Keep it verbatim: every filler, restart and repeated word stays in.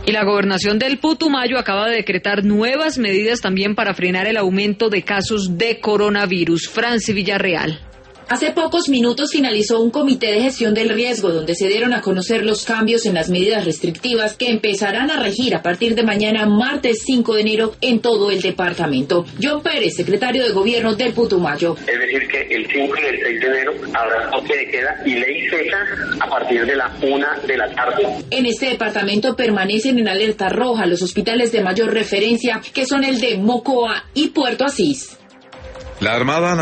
Y la gobernación del Putumayo acaba de decretar nuevas medidas también para frenar el aumento de casos de coronavirus. Franci Villarreal. Hace pocos minutos finalizó un comité de gestión del riesgo donde se dieron a conocer los cambios en las medidas restrictivas que empezarán a regir a partir de mañana, martes cinco de enero, en todo el departamento. John Pérez, secretario de Gobierno del Putumayo. Es decir, que el cinco y el seis de enero habrá toque de queda y ley seca a partir de la una de la tarde. En este departamento permanecen en alerta roja los hospitales de mayor referencia, que son el de Mocoa y Puerto Asís. La Armada